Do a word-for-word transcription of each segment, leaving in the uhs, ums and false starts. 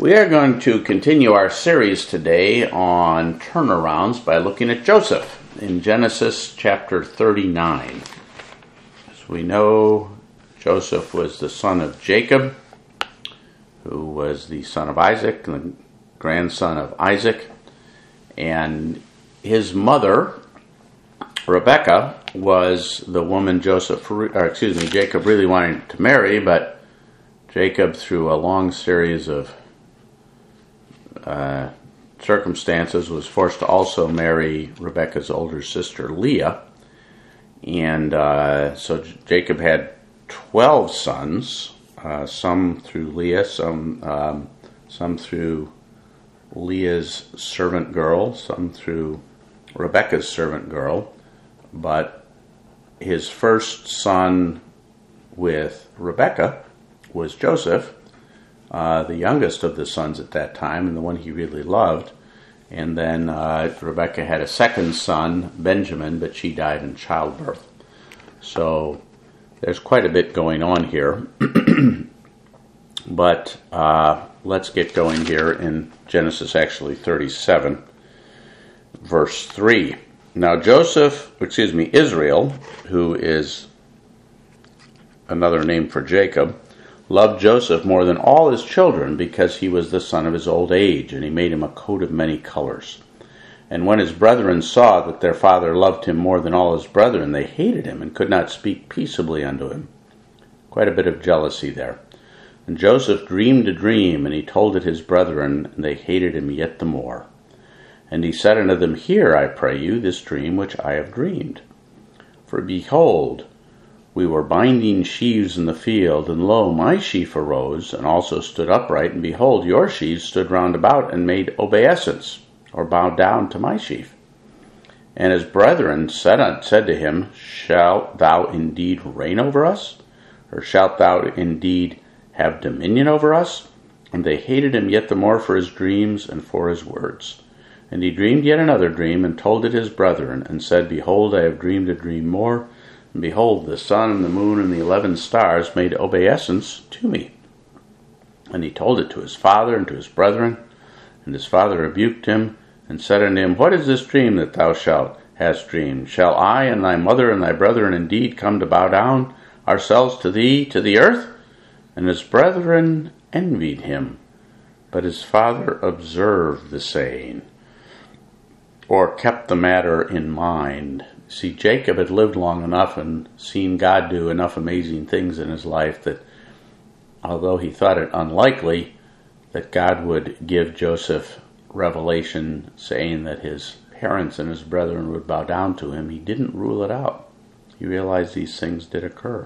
We are going to continue our series today on turnarounds by looking at Joseph in Genesis chapter thirty-nine. As we know, Joseph was the son of Jacob, who was the son of Isaac and the grandson of Isaac. And his mother, Rebekah, was the woman Joseph, or excuse me, Jacob really wanted to marry, but Jacob, through a long series of uh, circumstances, was forced to also marry Rebekah's older sister, Leah. And uh, so Jacob had twelve sons, uh, some through Leah, some um, some through Leah's servant girl, some through Rebekah's servant girl. But his first son with Rebekah was Joseph, uh, the youngest of the sons at that time, and the one he really loved. And then uh, Rebekah had a second son, Benjamin, but she died in childbirth. So there's quite a bit going on here. But uh, let's get going here in Genesis, actually thirty-seven, verse three. Now Joseph, excuse me, Israel, who is another name for Jacob, loved Joseph more than all his children because he was the son of his old age, and he made him a coat of many colors. And when his brethren saw that their father loved him more than all his brethren, they hated him and could not speak peaceably unto him. Quite a bit of jealousy there. And Joseph dreamed a dream, and he told it his brethren, and they hated him yet the more. And he said unto them, Hear, I pray you, this dream which I have dreamed. For behold, we were binding sheaves in the field, and lo, my sheaf arose, and also stood upright, and behold, your sheaves stood round about, and made obeisance, or bowed down to my sheaf. And his brethren said, said to him, Shalt thou indeed reign over us? Or shalt thou indeed have dominion over us? And they hated him yet the more for his dreams and for his words. And he dreamed yet another dream, and told it his brethren, and said, Behold, I have dreamed a dream more. And behold, the sun and the moon and the eleven stars made obeisance to me. And he told it to his father and to his brethren. And his father rebuked him, and said unto him, What is this dream that thou shalt hast dreamed? Shall I and thy mother and thy brethren indeed come to bow down ourselves to thee, to the earth? And his brethren envied him. But his father observed the saying, or kept the matter in mind. See, Jacob had lived long enough and seen God do enough amazing things in his life that, although he thought it unlikely that God would give Joseph revelation saying that his parents and his brethren would bow down to him, he didn't rule it out. He realized these things did occur.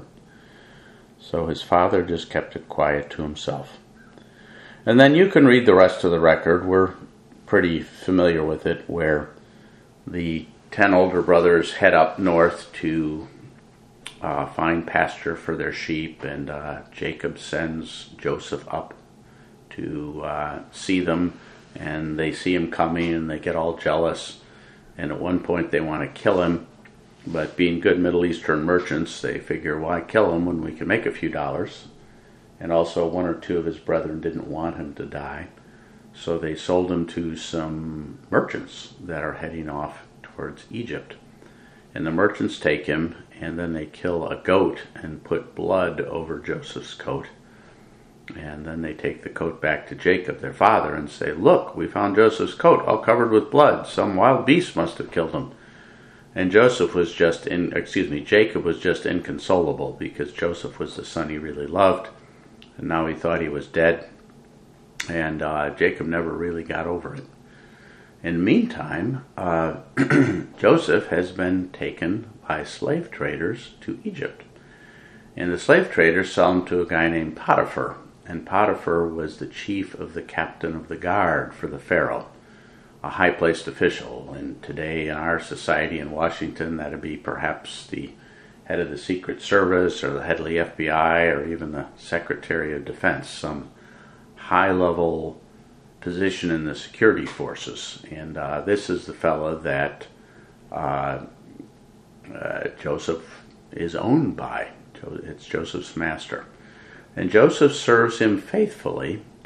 So his father just kept it quiet to himself. And then you can read the rest of the record. We're pretty familiar with it, where the ten older brothers head up north to uh, find pasture for their sheep, and uh, Jacob sends Joseph up to uh, see them, and they see him coming, and they get all jealous, and at one point they want to kill him, but being good Middle Eastern merchants, they figure, why kill him when we can make a few dollars? And also one or two of his brethren didn't want him to die, so they sold him to some merchants that are heading off towards Egypt. And the merchants take him, and then they kill a goat and put blood over Joseph's coat. And then they take the coat back to Jacob, their father, and say, Look, we found Joseph's coat all covered with blood. Some wild beast must have killed him. And Joseph was just in, excuse me, Jacob was just inconsolable, because Joseph was the son he really loved, and now he thought he was dead. And uh, Jacob never really got over it. In the meantime, uh, Joseph has been taken by slave traders to Egypt. And the slave traders sell him to a guy named Potiphar. And Potiphar was the chief of the captain of the guard for the Pharaoh, a high-placed official. And today in our society in Washington, that would be perhaps the head of the Secret Service, or the head of the F B I, or even the Secretary of Defense, some high-level position in the security forces. And uh, this is the fellow that uh, uh, Joseph is owned by. It's Joseph's master. And Joseph serves him faithfully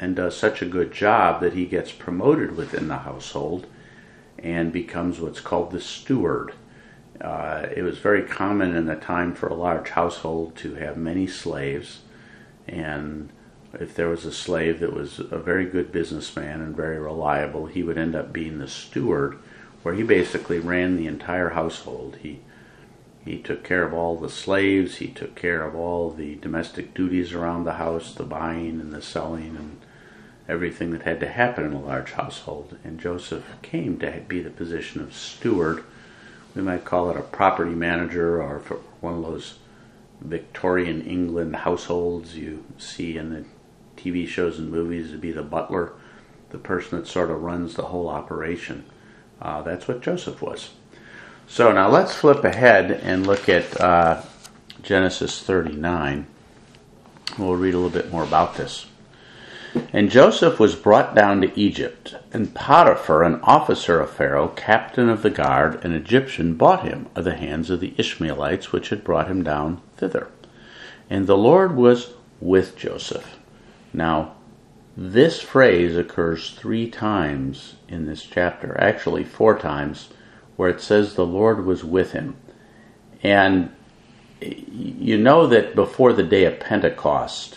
and does such a good job that he gets promoted within the household and becomes what's called the steward. Uh, it was very common in the time for a large household to have many slaves, and if there was a slave that was a very good businessman and very reliable, he would end up being the steward, where he basically ran the entire household. He he took care of all the slaves, he took care of all the domestic duties around the house, the buying and the selling and everything that had to happen in a large household. And Joseph came to be the position of steward. We might call it a property manager, or for one of those Victorian England households you see in the T V shows and movies, to be the butler, the person that sort of runs the whole operation. Uh, that's what Joseph was. So now let's flip ahead and look at uh, Genesis thirty-nine. We'll read a little bit more about this. And Joseph was brought down to Egypt, and Potiphar, an officer of Pharaoh, captain of the guard, an Egyptian, bought him of the hands of the Ishmaelites, which had brought him down thither. And the Lord was with Joseph. Now, this phrase occurs three times in this chapter, actually four times, where it says the Lord was with him. And you know that before the day of Pentecost,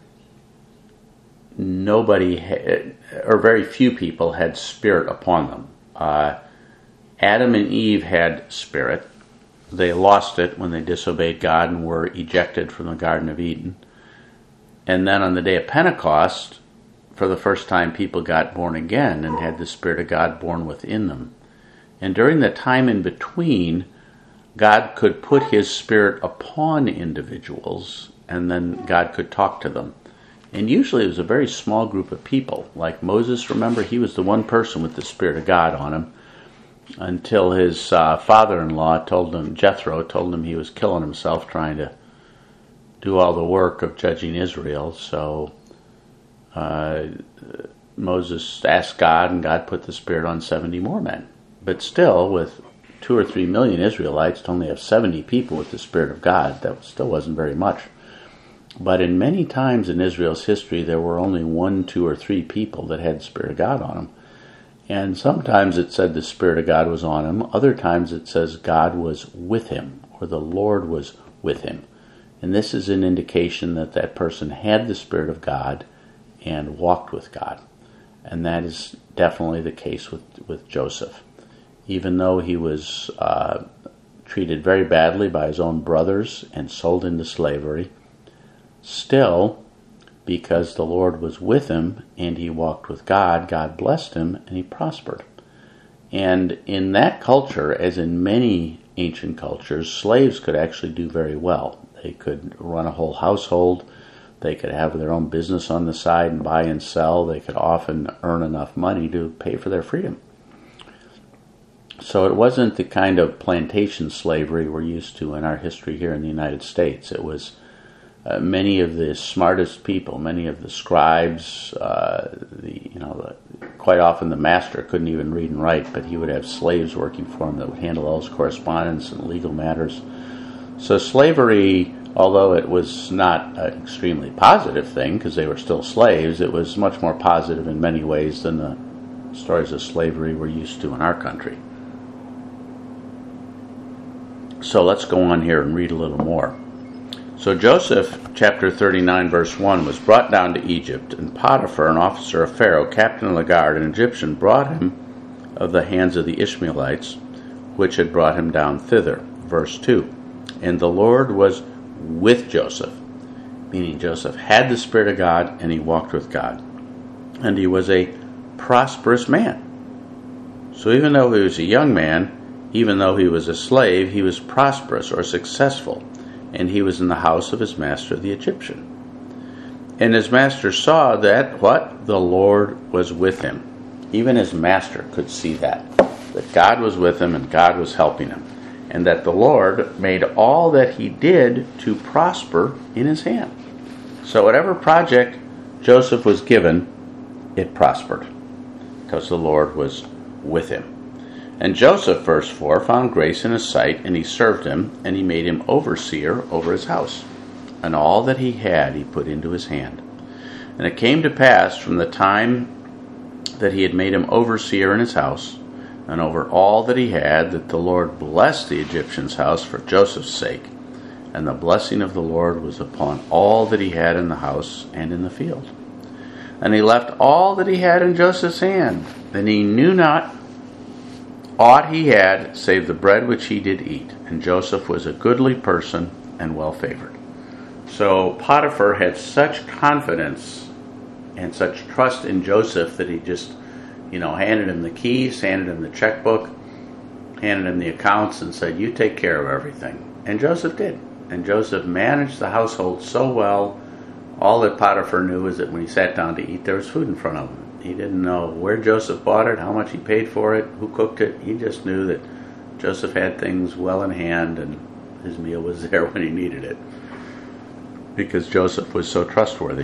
nobody, had, or very few people, had spirit upon them. Uh, Adam and Eve had spirit. They lost it when they disobeyed God and were ejected from the Garden of Eden. And then on the day of Pentecost, for the first time, people got born again and had the Spirit of God born within them. And during the time in between, God could put His Spirit upon individuals, and then God could talk to them. And usually it was a very small group of people. Like Moses, remember, he was the one person with the Spirit of God on him, until his uh, father-in-law told him, Jethro, told him he was killing himself trying to do all the work of judging Israel. So uh, Moses asked God, and God put the Spirit on seventy more men. But still, with two or three million Israelites, to only have seventy people with the Spirit of God, that still wasn't very much. But in many times in Israel's history, there were only one, two, or three people that had the Spirit of God on them. And sometimes it said the Spirit of God was on him. Other times it says God was with him, or the Lord was with him. And this is an indication that that person had the Spirit of God and walked with God. And that is definitely the case with, with Joseph. Even though he was uh, treated very badly by his own brothers and sold into slavery, still, because the Lord was with him and he walked with God, God blessed him and he prospered. And in that culture, as in many ancient cultures, slaves could actually do very well. They could run a whole household. They could have their own business on the side and buy and sell. They could often earn enough money to pay for their freedom. So it wasn't the kind of plantation slavery we're used to in our history here in the United States. It was uh, many of the smartest people, many of the scribes, uh, the you know, the, quite often the master couldn't even read and write, but he would have slaves working for him that would handle all his correspondence and legal matters. So slavery, although it was not an extremely positive thing because they were still slaves, it was much more positive in many ways than the stories of slavery we're used to in our country. So let's go on here and read a little more. So Joseph, chapter thirty-nine, verse one, was brought down to Egypt, and Potiphar, an officer of Pharaoh, captain of the guard, an Egyptian, brought him of the hands of the Ishmaelites, which had brought him down thither. Verse two, and the Lord was with Joseph, meaning Joseph had the Spirit of God, and he walked with God. And he was a prosperous man. So even though he was a young man, even though he was a slave, he was prosperous or successful, and he was in the house of his master, the Egyptian. And his master saw that, what? The Lord was with him. Even his master could see that, that God was with him and God was helping him, and that the Lord made all that he did to prosper in his hand. So whatever project Joseph was given, it prospered, because the Lord was with him. And Joseph, verse four, found grace in his sight, and he served him, and he made him overseer over his house. And all that he had he put into his hand. And it came to pass from the time that he had made him overseer in his house, and over all that he had, that the Lord blessed the Egyptian's house for Joseph's sake. And the blessing of the Lord was upon all that he had in the house and in the field. And he left all that he had in Joseph's hand, and he knew not aught he had, save the bread which he did eat. And Joseph was a goodly person and well favored. So Potiphar had such confidence and such trust in Joseph that he just, you know, handed him the keys, handed him the checkbook, handed him the accounts, and said, "You take care of everything." And Joseph did. And Joseph managed the household so well. All that Potiphar knew was that when he sat down to eat, there was food in front of him. He didn't know where Joseph bought it, how much he paid for it, who cooked it. He just knew that Joseph had things well in hand and his meal was there when he needed it, because Joseph was so trustworthy.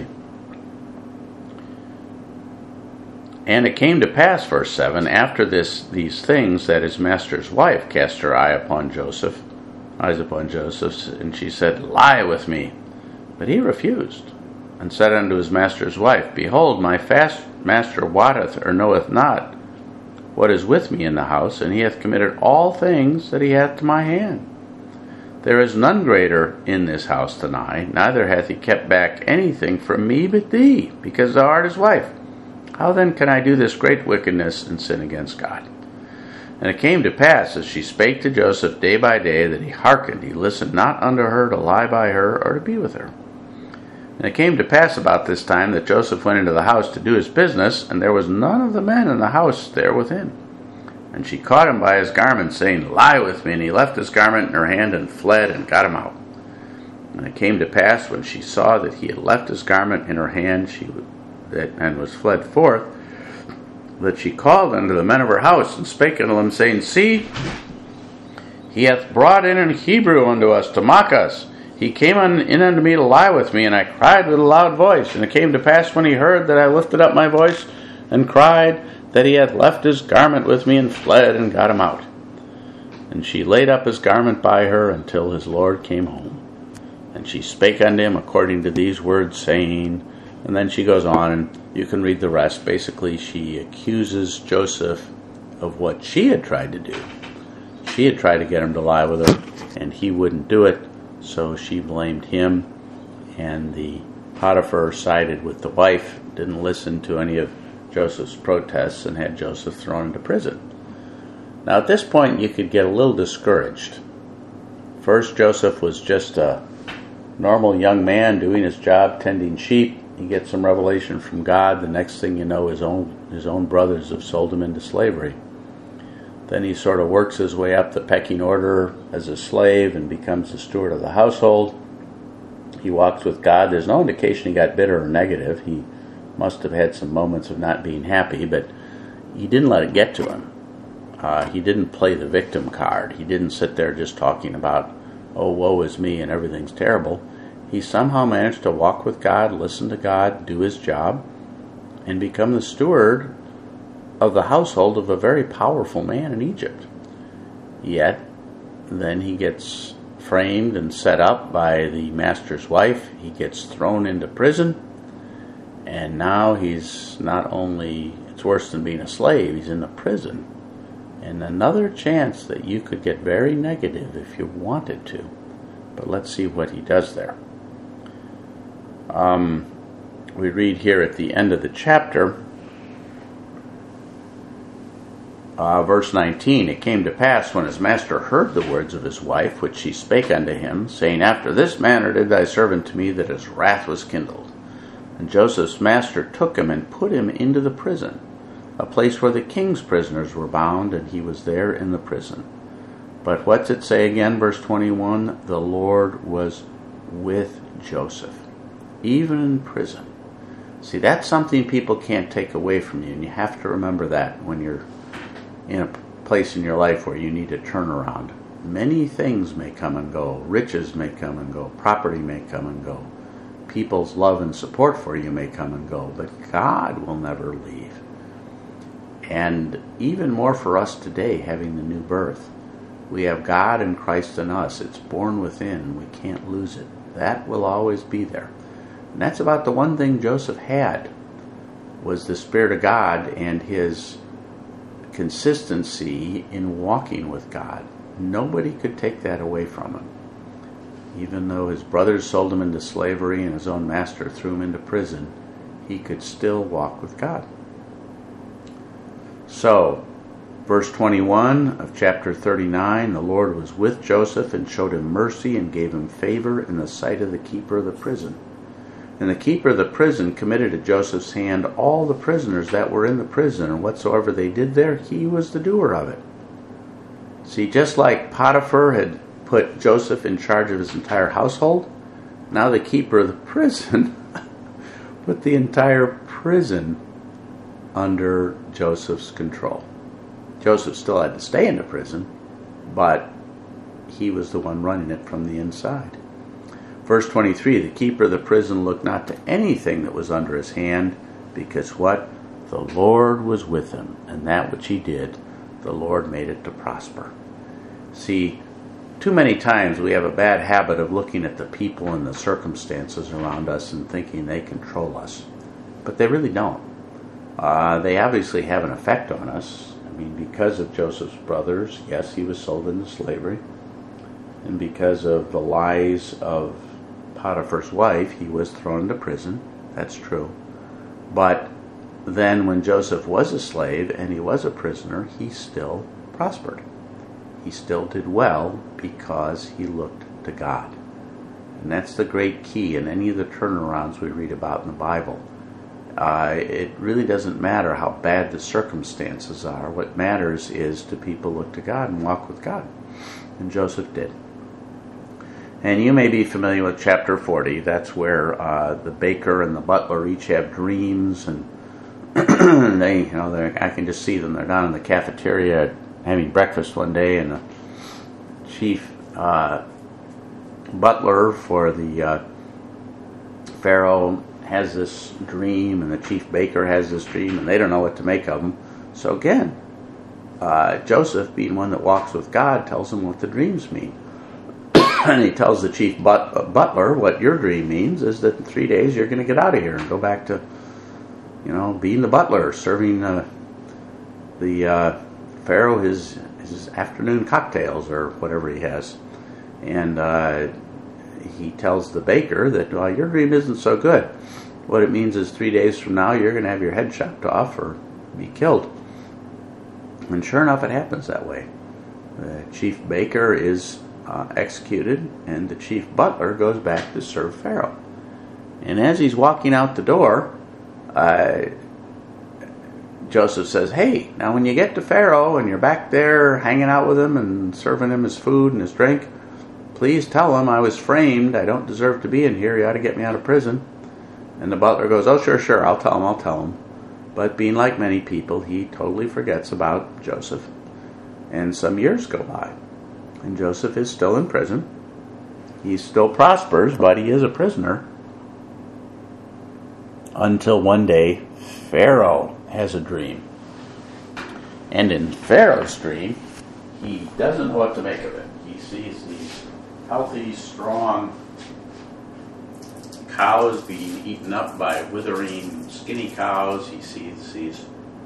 And it came to pass, verse seven, after this these things, that his master's wife cast her eye upon Joseph, eyes upon Joseph, and she said, "Lie with me." But he refused, and said unto his master's wife, "Behold, my fast master wotteth or knoweth not what is with me in the house, and he hath committed all things that he hath to my hand. There is none greater in this house than I, neither hath he kept back anything from me but thee, because thou art his wife. How then can I do this great wickedness and sin against God?" And it came to pass, as she spake to Joseph day by day, that he hearkened, he listened not unto her to lie by her or to be with her. And it came to pass about this time that Joseph went into the house to do his business, and there was none of the men in the house there within. And she caught him by his garment, saying, "Lie with me." And he left his garment in her hand and fled and got him out. And it came to pass, when she saw that he had left his garment in her hand, she that and was fled forth, that she called unto the men of her house, and spake unto them, saying, "See, he hath brought in an Hebrew unto us to mock us. He came in unto me to lie with me, and I cried with a loud voice. And it came to pass, when he heard, that I lifted up my voice and cried, that he had left his garment with me and fled and got him out. And she laid up his garment by her until his Lord came home. And she spake unto him according to these words, saying," and then she goes on, and you can read the rest. Basically, she accuses Joseph of what she had tried to do. She had tried to get him to lie with her, and he wouldn't do it, so she blamed him, and the Potiphar sided with the wife, didn't listen to any of Joseph's protests, and had Joseph thrown into prison. Now at this point you could get a little discouraged. First, Joseph was just a normal young man doing his job, tending sheep. He gets some revelation from God. The next thing you know, his own his own brothers have sold him into slavery. Then he sort of works his way up the pecking order as a slave and becomes the steward of the household. He walks with God. There's no indication he got bitter or negative. He must have had some moments of not being happy, but he didn't let it get to him. Uh, he didn't play the victim card. He didn't sit there just talking about, "Oh, woe is me," and everything's terrible. He somehow managed to walk with God, listen to God, do his job, and become the steward of the household of a very powerful man in Egypt. Yet, then he gets framed and set up by the master's wife. He gets thrown into prison, and now he's not only, it's worse than being a slave, he's in a prison. And another chance that you could get very negative if you wanted to. But let's see what he does there. Um, we read here at the end of the chapter, uh, verse nineteen, "It came to pass, when his master heard the words of his wife, which she spake unto him, saying, After this manner did thy servant to me, that his wrath was kindled. And Joseph's master took him and put him into the prison, a place where the king's prisoners were bound, and he was there in the prison. But what's it say again, verse twenty-one? The Lord was with Joseph, even in prison." See, that's something people can't take away from you, and you have to remember that when you're in a place in your life where you need to turn around. Many things may come and go. Riches may come and go. Property may come and go. People's love and support for you may come and go, but God will never leave. And even more for us today, having the new birth. We have God and Christ in us. It's born within. We can't lose it. That will always be there. And that's about the one thing Joseph had, was the Spirit of God and his consistency in walking with God. Nobody could take that away from him. Even though his brothers sold him into slavery and his own master threw him into prison, he could still walk with God. So, verse twenty-one of chapter thirty-nine, the Lord was with Joseph and showed him mercy and gave him favor in the sight of the keeper of the prison. And the keeper of the prison committed to Joseph's hand all the prisoners that were in the prison, and whatsoever they did there, he was the doer of it. See, just like Potiphar had put Joseph in charge of his entire household, now the keeper of the prison put the entire prison under Joseph's control. Joseph still had to stay in the prison, but he was the one running it from the inside. Verse twenty-three, the keeper of the prison looked not to anything that was under his hand, because what? The Lord was with him, and that which he did, the Lord made it to prosper. See, too many times we have a bad habit of looking at the people and the circumstances around us and thinking they control us. But they really don't. Uh, they obviously have an effect on us. I mean, because of Joseph's brothers, yes, he was sold into slavery. And because of the lies of Potiphar's wife, he was thrown into prison. That's true. But then when Joseph was a slave and he was a prisoner, he still prospered. He still did well because he looked to God. And that's the great key in any of the turnarounds we read about in the Bible. Uh, it really doesn't matter how bad the circumstances are. What matters is do people look to God and walk with God. And Joseph did. And you may be familiar with chapter forty. That's where uh, the baker and the butler each have dreams, and they, you know, they I can just see them. They're down in the cafeteria having breakfast one day, and the chief uh, butler for the uh, Pharaoh has this dream, and the chief baker has this dream, and they don't know what to make of them. So again, uh, Joseph, being one that walks with God, tells them what the dreams mean. And he tells the chief but, uh, butler, what your dream means is that in three days you're going to get out of here and go back to, you know, being the butler, serving uh, the uh, Pharaoh his his afternoon cocktails or whatever he has. And uh, he tells the baker that, well, your dream isn't so good. What it means is three days from now you're going to have your head chopped off or be killed. And sure enough, it happens that way. The chief baker is Uh, executed, and the chief butler goes back to serve Pharaoh. And as he's walking out the door, uh, Joseph says, hey, now when you get to Pharaoh and you're back there hanging out with him and serving him his food and his drink, please tell him I was framed. I don't deserve to be in here. You ought to get me out of prison. And the butler goes, oh, sure, sure, I'll tell him, I'll tell him. But being like many people, he totally forgets about Joseph. And some years go by. And Joseph is still in prison. He still prospers, but he is a prisoner. Until one day, Pharaoh has a dream. And in Pharaoh's dream, he doesn't know what to make of it. He sees these healthy, strong cows being eaten up by withering, skinny cows. He sees these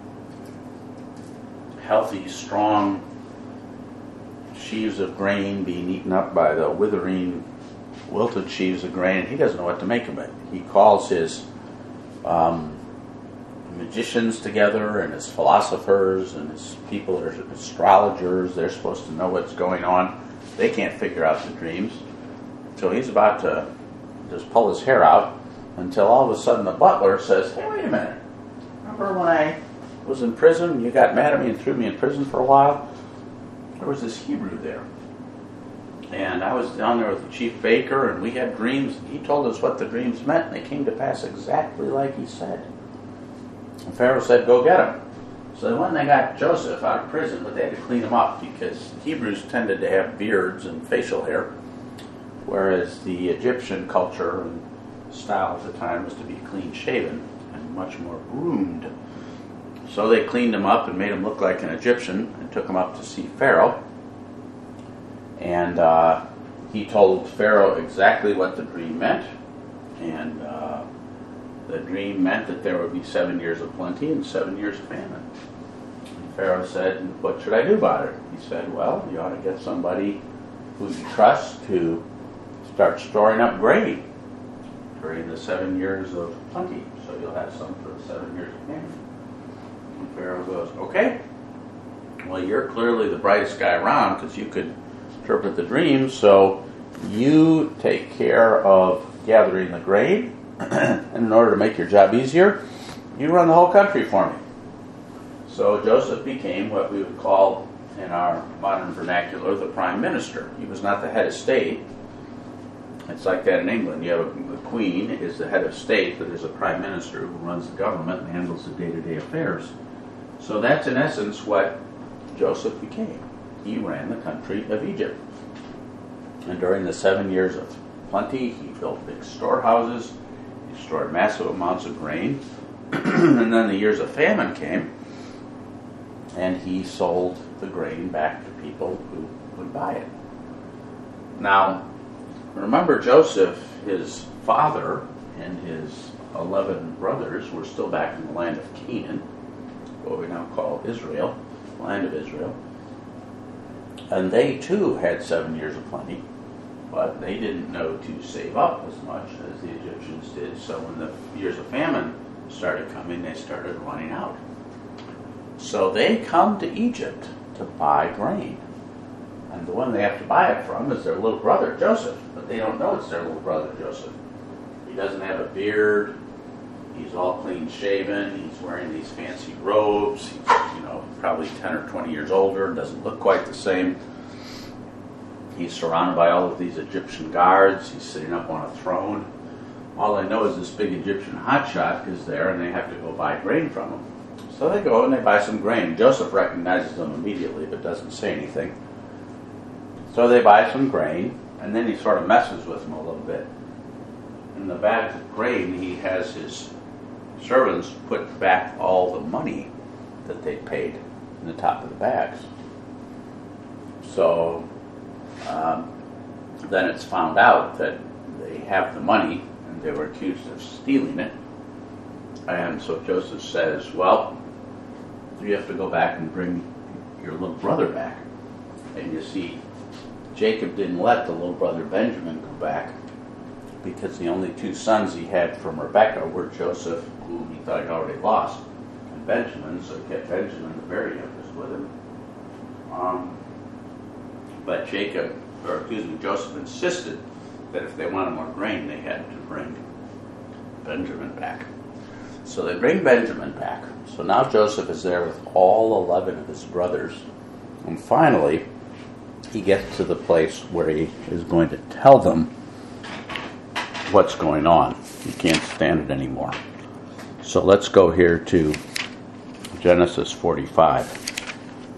healthy, strong sheaves of grain being eaten up by the withering, wilted sheaves of grain. He doesn't know what to make of it. He calls his um, magicians together and his philosophers and his people that are astrologers. They're supposed to know what's going on. They can't figure out the dreams. So he's about to just pull his hair out until all of a sudden the butler says, hey, wait a minute. Remember when I was in prison? You got mad at me and threw me in prison for a while? There was this Hebrew there. And I was down there with the chief baker, and we had dreams. And he told us what the dreams meant, and they came to pass exactly like he said. And Pharaoh said, go get him. So when they got Joseph out of prison, but they had to clean him up because Hebrews tended to have beards and facial hair, whereas the Egyptian culture and style at the time was to be clean-shaven and much more groomed. So they cleaned him up and made him look like an Egyptian and took him up to see Pharaoh. And uh, he told Pharaoh exactly what the dream meant. And uh, the dream meant that there would be seven years of plenty and seven years of famine. And Pharaoh said, what should I do about it? He said, well, you ought to get somebody who you trust to start storing up grain during the seven years of plenty, so you'll have some for the seven years of famine. And Pharaoh goes, okay, well, you're clearly the brightest guy around because you could interpret the dream, so you take care of gathering the grain, and in order to make your job easier, you run the whole country for me. So Joseph became what we would call in our modern vernacular the prime minister. He was not the head of state. It's like that in England. You have a, the queen is the head of state, but there's a prime minister who runs the government and handles the day-to-day affairs. So that's in essence what Joseph became. He ran the country of Egypt. And during the seven years of plenty, he built big storehouses, he stored massive amounts of grain, and then the years of famine came, and he sold the grain back to people who would buy it. Now, remember Joseph, his father, and his eleven brothers were still back in the land of Canaan, what we now call Israel, the land of Israel. And they too had seven years of plenty, but they didn't know to save up as much as the Egyptians did. So when the years of famine started coming, they started running out. So they come to Egypt to buy grain. And the one they have to buy it from is their little brother, Joseph. But they don't know it's their little brother, Joseph. He doesn't have a beard. He's all clean shaven. He's wearing these fancy robes. He's, you know, probably ten or twenty years older. Doesn't look quite the same. He's surrounded by all of these Egyptian guards. He's sitting up on a throne. All they know is this big Egyptian hotshot is there, and they have to go buy grain from him. So they go and they buy some grain. Joseph recognizes them immediately, but doesn't say anything. So they buy some grain, and then he sort of messes with them a little bit. In the bags of grain, he has his servants put back all the money that they paid in the top of the bags. So um, then it's found out that they have the money, and they were accused of stealing it. And so Joseph says, well, you have to go back and bring your little brother back. And you see, Jacob didn't let the little brother Benjamin go back because the only two sons he had from Rebekah were Joseph, who he thought he'd already lost, and Benjamin, so he kept Benjamin, the very youngest, with him. Um, but Jacob, or excuse me, Joseph insisted that if they wanted more grain, they had to bring Benjamin back. So they bring Benjamin back. So now Joseph is there with all eleven of his brothers. And finally, he gets to the place where he is going to tell them what's going on. He can't stand it anymore. So let's go here to Genesis forty-five.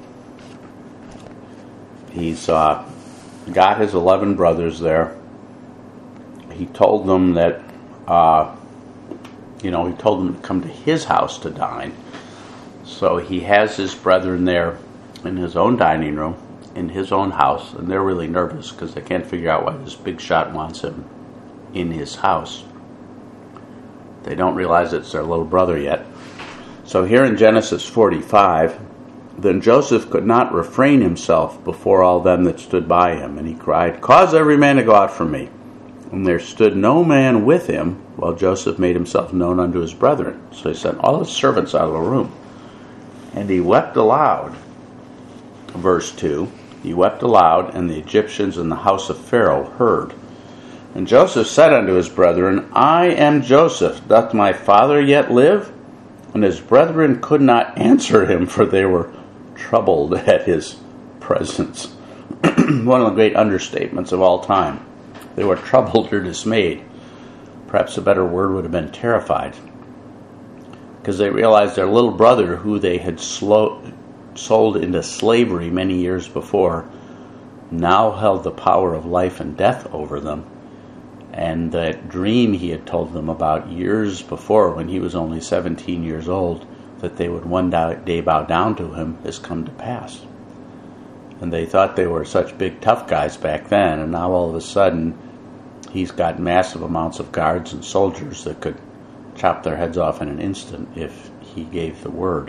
He's uh, got his eleven brothers there. He told them that, uh, you know, he told them to come to his house to dine. So he has his brethren there in his own dining room, in his own house, and they're really nervous because they can't figure out why this big shot wants him in his house. They don't realize it's their little brother yet. So here in Genesis forty-five, then Joseph could not refrain himself before all them that stood by him, and he cried, "Cause every man to go out from me." And there stood no man with him, while Joseph made himself known unto his brethren. So he sent all his servants out of the room. And he wept aloud. Verse two, he wept aloud, and the Egyptians in the house of Pharaoh heard. And Joseph said unto his brethren, I am Joseph. Doth my father yet live? And his brethren could not answer him, for they were troubled at his presence. One of the great understatements of all time. They were troubled or dismayed. Perhaps a better word would have been terrified. Because they realized their little brother, who they had slow, sold into slavery many years before, now held the power of life and death over them. And that dream he had told them about years before, when he was only seventeen years old, that they would one day bow down to him, has come to pass. And they thought they were such big tough guys back then, and now all of a sudden he's got massive amounts of guards and soldiers that could chop their heads off in an instant if he gave the word.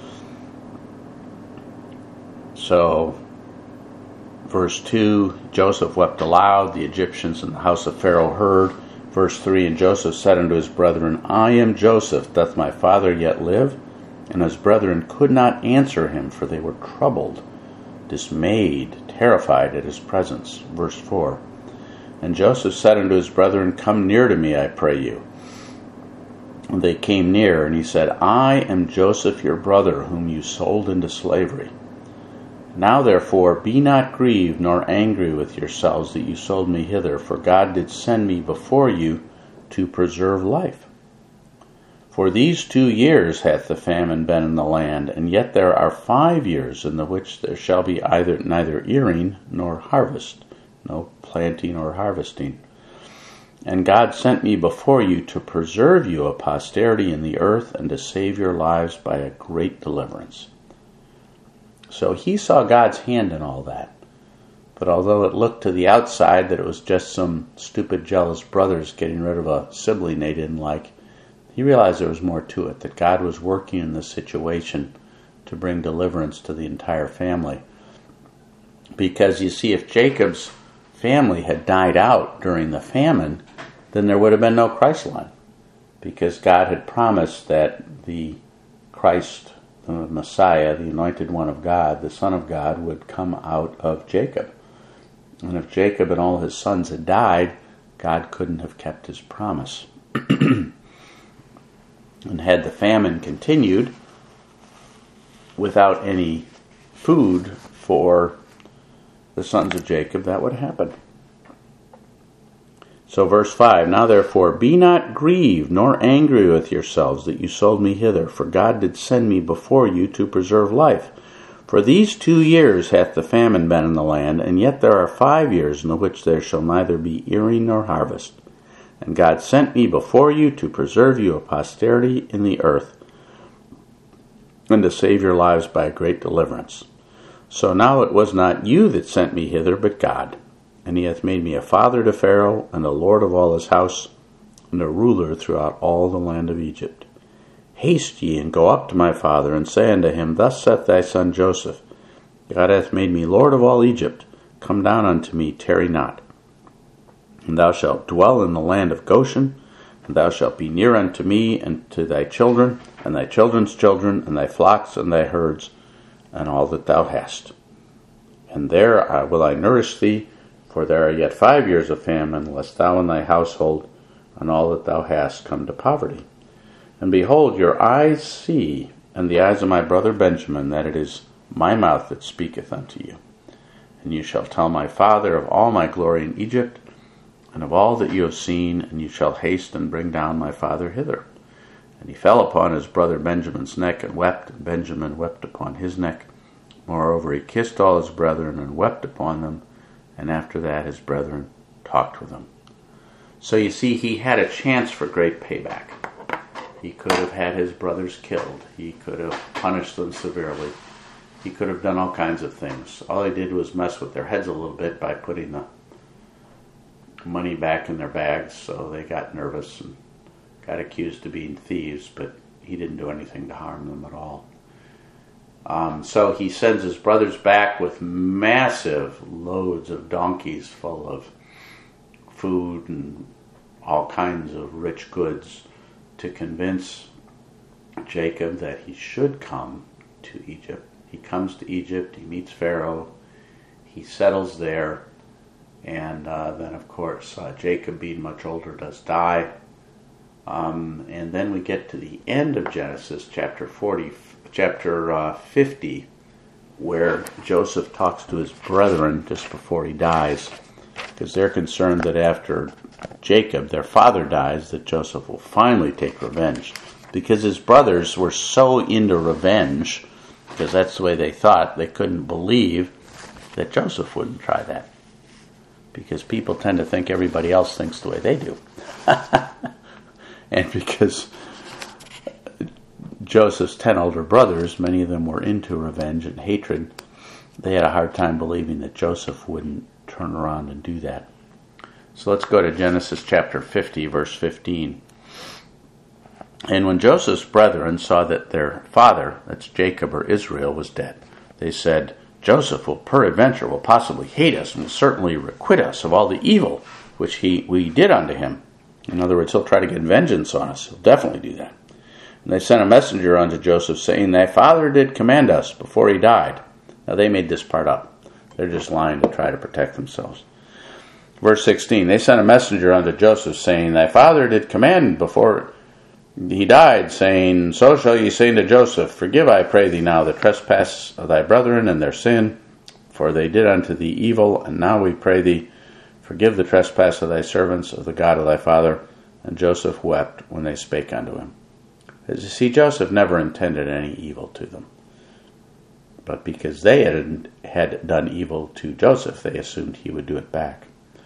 So, verse two, Joseph wept aloud. The Egyptians in the house of Pharaoh heard. Verse three, and Joseph said unto his brethren, I am Joseph. Doth my father yet live? And his brethren could not answer him, for they were troubled, dismayed, terrified at his presence. Verse four, and Joseph said unto his brethren, Come near to me, I pray you. And they came near, and he said, I am Joseph your brother, whom you sold into slavery. Now therefore be not grieved nor angry with yourselves that you sold me hither, for God did send me before you to preserve life. For these two years hath the famine been in the land, and yet there are five years in the which there shall be either neither earing nor harvest, no planting or harvesting. And God sent me before you to preserve you a posterity in the earth, and to save your lives by a great deliverance. So he saw God's hand in all that. But although it looked to the outside that it was just some stupid, jealous brothers getting rid of a sibling they didn't like, he realized there was more to it, that God was working in this situation to bring deliverance to the entire family. Because you see, if Jacob's family had died out during the famine, then there would have been no Christ line. Because God had promised that the Christ, the Messiah, the anointed one of God, the Son of God, would come out of Jacob. And if Jacob and all his sons had died, God couldn't have kept his promise. And had the famine continued without any food for the sons of Jacob, that would happen. So verse five, Now therefore be not grieved nor angry with yourselves that you sold me hither, for God did send me before you to preserve life. For these two years hath the famine been in the land, and yet there are five years in the which there shall neither be earing nor harvest. And God sent me before you to preserve you a posterity in the earth, and to save your lives by a great deliverance. So now it was not you that sent me hither, but God. And he hath made me a father to Pharaoh, and a lord of all his house, and a ruler throughout all the land of Egypt. Haste ye, and go up to my father, and say unto him, Thus saith thy son Joseph, God hath made me lord of all Egypt. Come down unto me, tarry not. And thou shalt dwell in the land of Goshen, and thou shalt be near unto me, and to thy children, and thy children's children, and thy flocks, and thy herds, and all that thou hast. And there I will I nourish thee, for there are yet five years of famine, lest thou and thy household, and all that thou hast, come to poverty. And behold, your eyes see, and the eyes of my brother Benjamin, that it is my mouth that speaketh unto you. And you shall tell my father of all my glory in Egypt, and of all that you have seen, and you shall haste and bring down my father hither. And he fell upon his brother Benjamin's neck, and wept, and Benjamin wept upon his neck. Moreover, he kissed all his brethren, and wept upon them, and after that his brethren talked with him. So you see, he had a chance for great payback. He could have had his brothers killed. He could have punished them severely. He could have done all kinds of things. All he did was mess with their heads a little bit by putting the money back in their bags, so they got nervous and got accused of being thieves, but he didn't do anything to harm them at all. Um, so he sends his brothers back with massive loads of donkeys full of food and all kinds of rich goods to convince Jacob that he should come to Egypt. He comes to Egypt, he meets Pharaoh, he settles there, and uh, then of course uh, Jacob, being much older, does die. Um, and then we get to the end of Genesis, chapter forty, chapter uh, fifty, where Joseph talks to his brethren just before he dies, because they're concerned that after Jacob, their father, dies, that Joseph will finally take revenge. Because his brothers were so into revenge, because that's the way they thought, they couldn't believe that Joseph wouldn't try that. Because people tend to think everybody else thinks the way they do. And because Joseph's ten older brothers, many of them were into revenge and hatred, they had a hard time believing that Joseph wouldn't turn around and do that. So let's go to Genesis chapter fifty, verse fifteen. And when Joseph's brethren saw that their father, that's Jacob or Israel, was dead, they said, Joseph will peradventure will possibly hate us and will certainly requite us of all the evil which he we did unto him. In other words, he'll try to get vengeance on us. He'll definitely do that. And they sent a messenger unto Joseph, saying, Thy father did command us before he died. Now they made this part up. They're just lying to try to protect themselves. Verse sixteen, they sent a messenger unto Joseph, saying, Thy father did command before he died, saying, So shall ye say to Joseph, Forgive, I pray thee now, the trespass of thy brethren and their sin, for they did unto thee evil, and now we pray thee, Forgive the trespass of thy servants of the God of thy father. And Joseph wept when they spake unto him. As you see, Joseph never intended any evil to them. But because they had, had done evil to Joseph, they assumed he would do it back.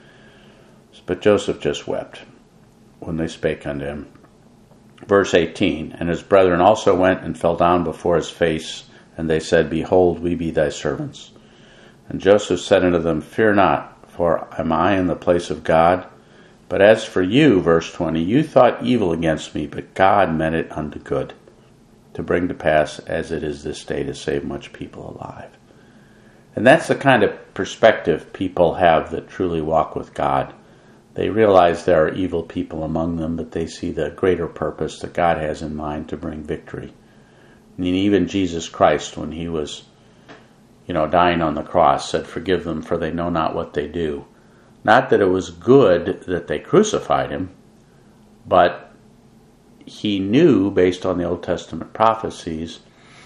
But Joseph just wept when they spake unto him. Verse eighteen, And his brethren also went and fell down before his face, and they said, Behold, we be thy servants. And Joseph said unto them, Fear not, for am I in the place of God? But as for you, verse twenty, you thought evil against me, but God meant it unto good, to bring to pass as it is this day to save much people alive. And that's the kind of perspective people have that truly walk with God. They realize there are evil people among them, but they see the greater purpose that God has in mind to bring victory. I mean, even Jesus Christ, when he was, you know, dying on the cross, said, Forgive them, for they know not what they do. Not that it was good that they crucified him, but he knew, based on the Old Testament prophecies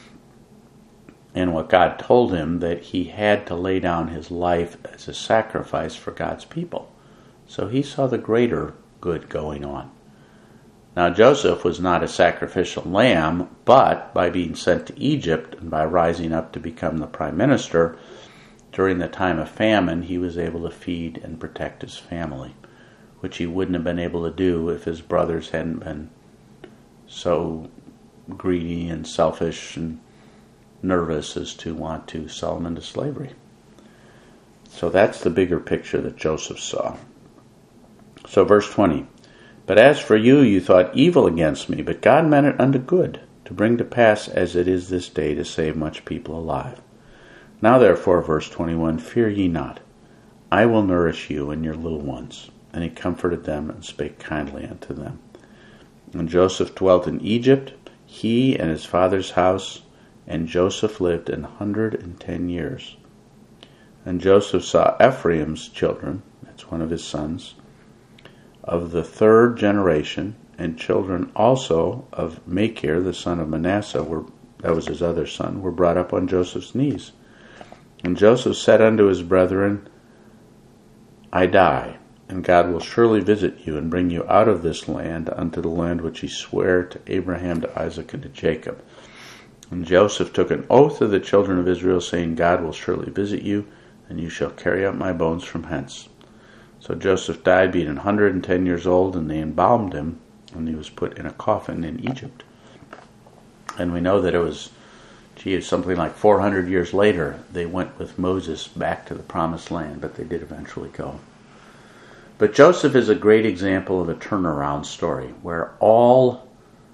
and what God told him, that he had to lay down his life as a sacrifice for God's people. So he saw the greater good going on. Now Joseph was not a sacrificial lamb, but by being sent to Egypt and by rising up to become the prime minister, during the time of famine, he was able to feed and protect his family, which he wouldn't have been able to do if his brothers hadn't been so greedy and selfish and nervous as to want to sell him into slavery. So that's the bigger picture that Joseph saw. So verse twenty, But as for you, you thought evil against me, but God meant it unto good, to bring to pass as it is this day to save much people alive. Now therefore, verse twenty-one, Fear ye not, I will nourish you and your little ones. And he comforted them and spake kindly unto them. And Joseph dwelt in Egypt, he and his father's house, and Joseph lived an hundred and ten years. And Joseph saw Ephraim's children, that's one of his sons, of the third generation, and children also of Machir, the son of Manasseh, were that was his other son, were brought up on Joseph's knees. And Joseph said unto his brethren, I die, and God will surely visit you, and bring you out of this land unto the land which he sware to Abraham, to Isaac, and to Jacob. And Joseph took an oath of the children of Israel, saying, God will surely visit you, and you shall carry up my bones from hence. So Joseph died, being an hundred and ten years old, and they embalmed him, and he was put in a coffin in Egypt. And we know that it was, gee, something like four hundred years later, they went with Moses back to the promised land, but they did eventually go. But Joseph is a great example of a turnaround story, where all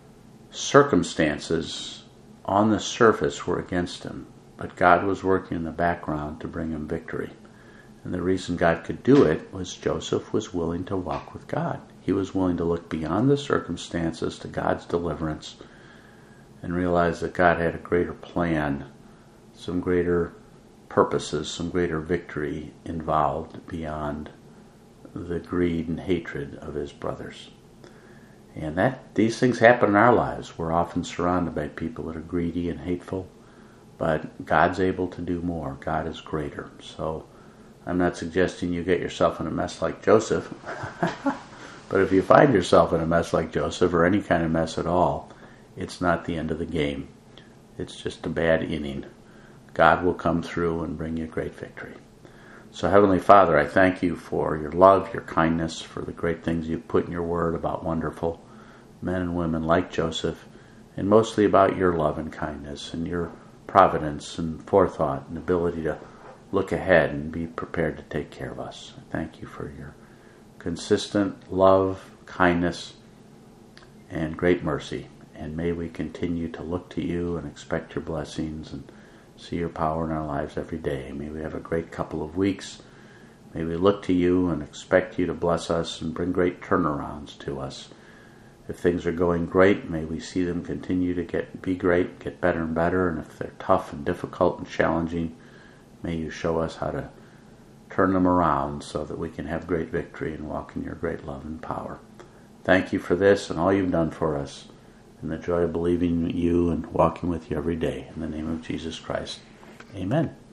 circumstances on the surface were against him, but God was working in the background to bring him victory. And the reason God could do it was Joseph was willing to walk with God. He was willing to look beyond the circumstances to God's deliverance and realize that God had a greater plan, some greater purposes, some greater victory involved beyond the greed and hatred of his brothers. And that these things happen in our lives. We're often surrounded by people that are greedy and hateful, but God's able to do more. God is greater. So I'm not suggesting you get yourself in a mess like Joseph, but if you find yourself in a mess like Joseph, or any kind of mess at all, it's not the end of the game. It's just a bad inning. God will come through and bring you great victory. So Heavenly Father, I thank you for your love, your kindness, for the great things you've put in your word about wonderful men and women like Joseph, and mostly about your love and kindness and your providence and forethought and ability to look ahead and be prepared to take care of us. I thank you for your consistent love, kindness, and great mercy. And may we continue to look to you and expect your blessings and see your power in our lives every day. May we have a great couple of weeks. May we look to you and expect you to bless us and bring great turnarounds to us. If things are going great, may we see them continue to get be great, get better and better. And if they're tough and difficult and challenging, may you show us how to turn them around so that we can have great victory and walk in your great love and power. Thank you for this and all you've done for us, and the joy of believing in you and walking with you every day. In the name of Jesus Christ, amen.